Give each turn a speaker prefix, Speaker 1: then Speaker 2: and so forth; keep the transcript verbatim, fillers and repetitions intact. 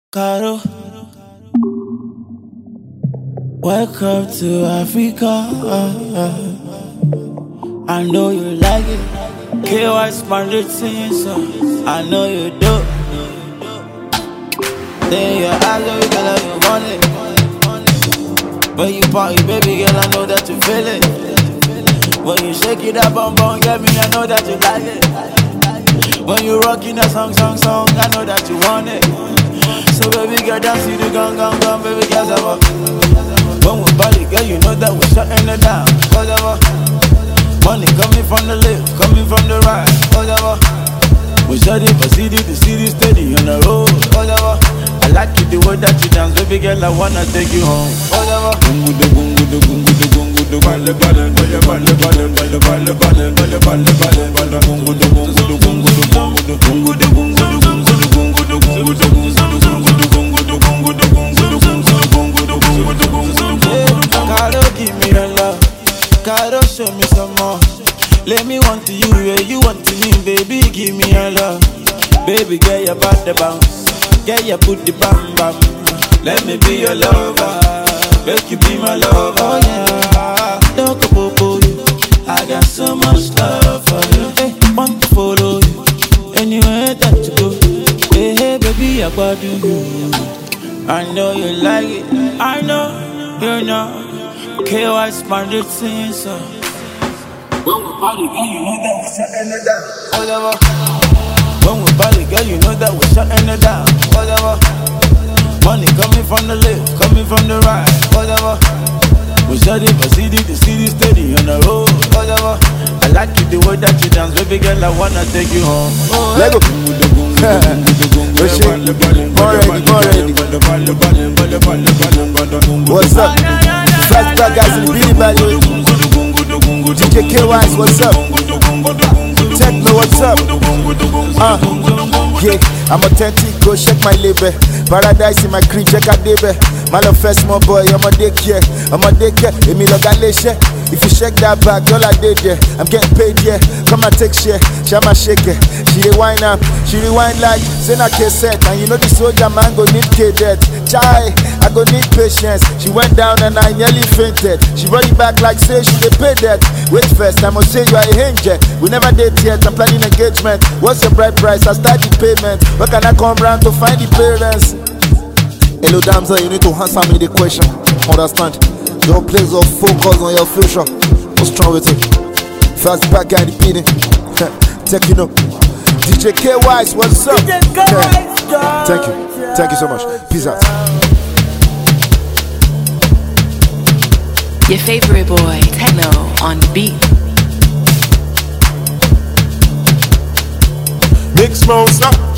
Speaker 1: Caro, welcome to Africa. I know you like it. K Y Spandit singing song. I know you do. Then your eyes on you, girl, I you want it. When you party, baby girl, I know that you feel it. When you shake it up, bum bum, get me, I know that you like it. When you rockin' that song, song, song, I know that you want it. So baby girl, dance to the gun, gun, gun, baby girl, ever. When we party, girl, you know that we're shutting it down. Whatever. Money coming from the left, coming from the right. Whatever. We shut it, but see the city steady on the road. Whatever. I like it the way that you dance, baby girl, I wanna take you home. Whatever. Gungu de gungu de gungu de gungu de balle balle balle balle balle balle balle balle balle balle balle balle gungu de gungu de gungu de gungu de gungu de gungu de gungu de gungu de gungu de gungu de Caro, give me your love. Caro, show me some more. Let me want to you where you want to me, baby. Give me your love. Baby, get your body bounce. Get your booty bam bam. Let me be your lover. Make you be my lover. Oh yeah. Talk about you. I got so much love for you. Hey, want to follow you anywhere that you go. Hey, hey, baby, I got you. I know you like it. I know you know. K Y Spandit singing song. When we party, girl, you know that we're shutting it down. Whatever. When we party, girl, you know that we're shutting it down. Whatever. Money coming from the left, coming from the right. Whatever. We shut it, but see the city steady on the road. Whatever. I like it the way that you dance, baby girl, I wanna take you home. Oh,
Speaker 2: Lego. What's up? Fast back guys in the beat value. D J K Y, what's up? Techno, what's up? Uh, yeah, I'm authentic, go check my label. Paradise in my crib, check out label. My love first, small boy, I'm a daycare. I'm a daycare, et me log a if you shake that back, all I did there. I'm getting paid, yeah. Come and take share, shama shake it. She dey wine up, she rewind like Sena cassette. And you know the soldier man go need cadet. Chai, I go need patience. She went down and I nearly fainted. She brought it back like say she dey pay that. Wait first, I must say you are a angel. We never date yet, I'm planning engagement. What's your bride price? I start the payment. Where can I come round to find the parents? Hello Damsel, you need to answer me the question. Understand? Your place of focus on your future. What's wrong with it? Fast back guy the beating. Take you know. D J K Y, what's up? Yeah. Thank you. Thank you so much. Peace out.
Speaker 3: Your favorite boy, Techno, on the beat.
Speaker 2: Mix modes up.